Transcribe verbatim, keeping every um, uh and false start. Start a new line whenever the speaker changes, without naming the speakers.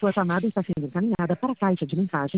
sua chamada está sendo encaminhada para a caixa de mensagem